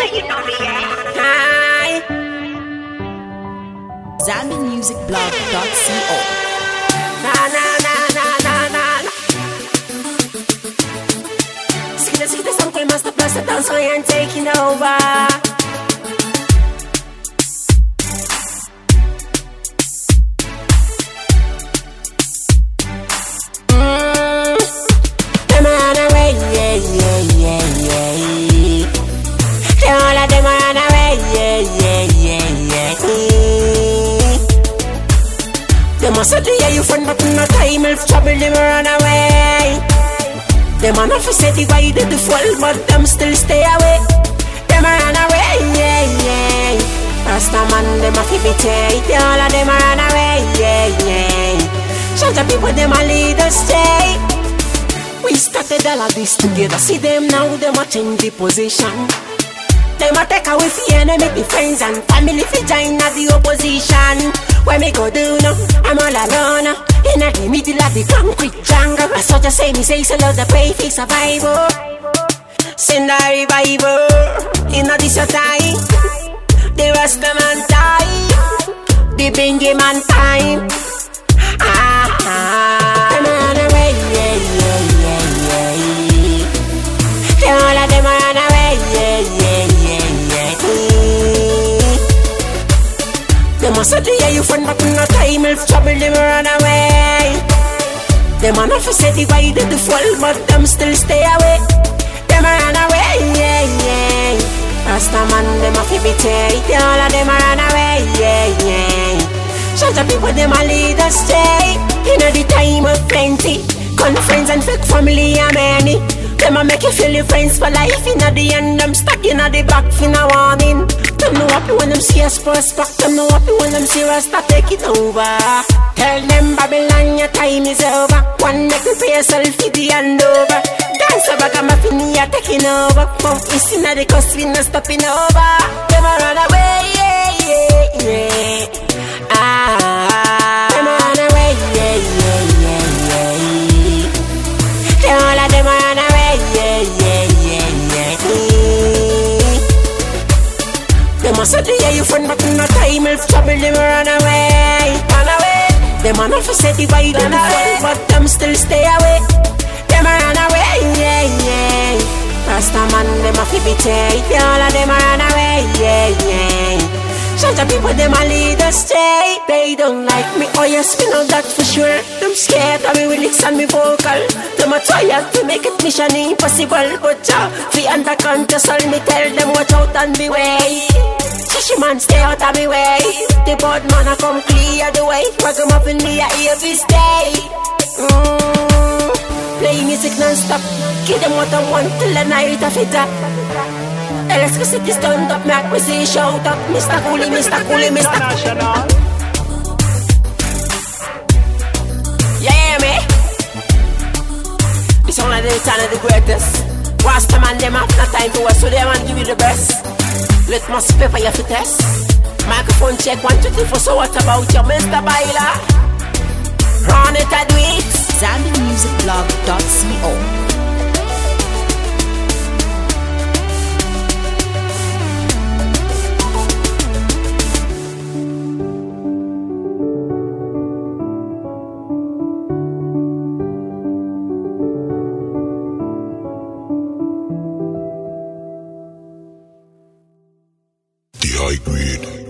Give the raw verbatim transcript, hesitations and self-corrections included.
you know me, yeah. Hi. Zambian Music Blog dot co. Na na na na na na na. See the see the song called Master Plus the dance I ain't taking over. Mm. Them run away, yeah yeah yeah yeah. They all of them run away, yeah yeah yeah yeah. Them a say they hear you friend, but in no time if trouble them run away. Them a not for say they why they do fall, but them still stay away. Them a run away, yeah yeah. Rasta man them a fi betray. They all of them a run away, yeah yeah. Shout the people them a lead us stay. We started all of this together. See them now, them a change the position. Them a take away fi enemy, the friends and family fi join at the opposition. Where me go do now? I'm all alone in the middle of the concrete jungle. I saw just say me say so love the pray for survival. Send a revival in a this your time. The rest of man die. The bingy man time. Ah ah. Them run away, yeah yeah yeah yeah. Them all of them run away, yeah yeah yeah yeah. Them a say they hear you friend, but in no time if trouble them run away. Them a not for say they why they do fall, but them still stay away. Them a run away, yeah yeah. Rasta man them a fi betray. They all of them a run away, yeah yeah. Shout the people them a lead us stay. In the time of plenty, con friends and fake family are many. Them a make you feel your friends for life. In the end, them stuck in the back for no warning. Them know happy when them see us first back. Them know happy when them see us start taking over. Tell them Babylon your time is over. One make you pay yourself for the handover. Dance over, got my finny are taking over. Bump is in the coast, we not stopping over. Them a run away, yeah, yeah, yeah. Ah, them a run away, yeah, yeah, yeah, yeah. Them all of them a run away, yeah, yeah, yeah, yeah. Them a say they hear you friend, but in no time if trouble them run away, run away. Them a not for say they why they do fall, but them still stay away. Them a run away, yeah yeah. Rasta man them a fi betray. All of them a run away, yeah yeah. Shout the people them a lead us stay. They don't like me, oh yes we know that for sure. Them scared of me lyrics and me vocal. Them a tired to make it mission impossible, but ja, fi under control me tell them watch out and beware. Shishi man stay out of me way. The bad man a come clear the way. Ragamuffin me a here we stay. Mm. Play music non-stop. Give them what I want till the night of it up. Electricity stand up, make me see shout up. Mister Coolie, Mister Coolie, Mister International. Yeah, me. This one of the return of the greatest. Rasta man, them have no time to waste, so they want to give you the best. Let my paper your fit test. Microphone check, one, two, three, four. So what about your Mister Baila? Run it and do it. Zambian Music Blog dot co. The high grade.